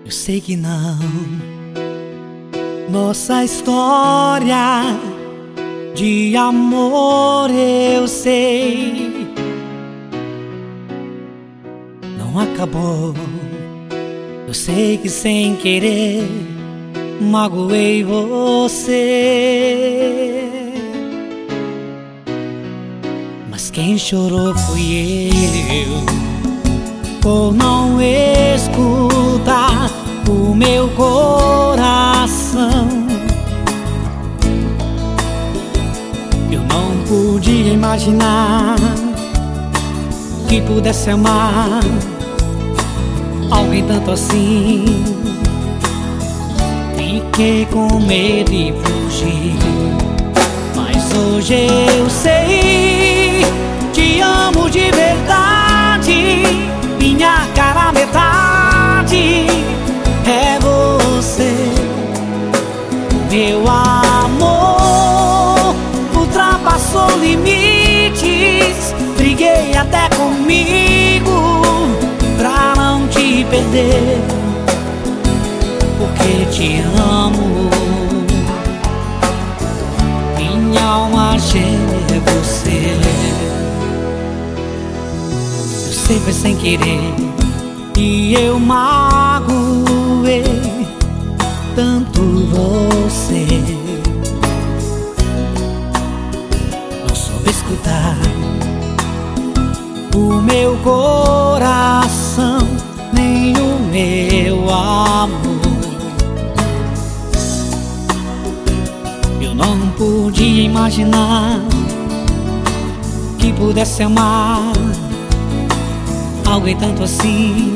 Eu sei que não. Nossa história de amor, eu sei, não acabou. Eu sei que sem querer magoei você, mas quem chorou fui eu, por não escutar o meu coração. Eu não podia imaginar que pudesse amar alguém tanto assim. Fiquei com medo e fugi, mas hoje eu sei, te amo de verdade. Minha cara metade é você. Meu amor ultrapassou limites, briguei até comigo pra não te perder, porque te amo. Minha alma gêmea é você. Eu sei, foi sem querer e eu magoei tanto você. Não soube escutar o meu coração, nem o meu amor. Eu não podia imaginar que pudesse amar alguém tanto assim.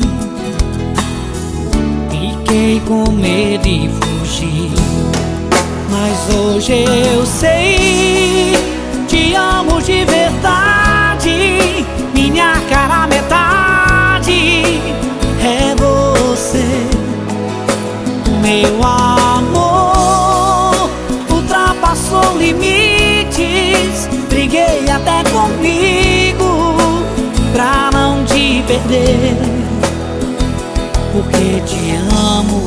Fiquei com medo e fugi, mas hoje eu sei, te amo de verdade. Minha cara metade é você. Meu amor ultrapassou limites, briguei até comigo pra não te perder, porque te amo.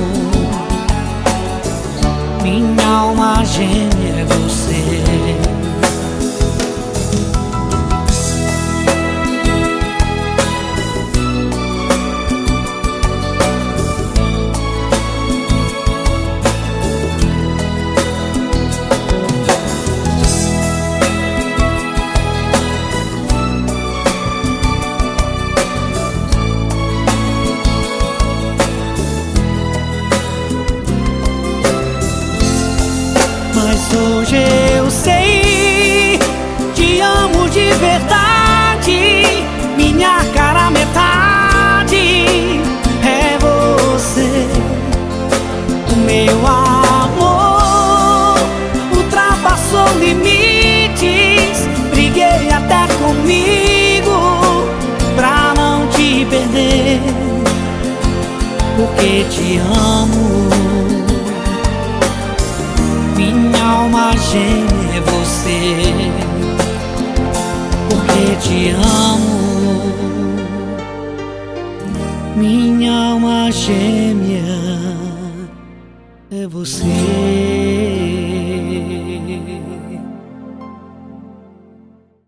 Minha alma gêmea é você. Hoje eu sei, te amo de verdade. Minha cara metade é você. O meu amor ultrapassou limites, briguei até comigo pra não te perder, porque te amo. Minha alma gêmea é você, porque te amo. Minha alma gêmea é você.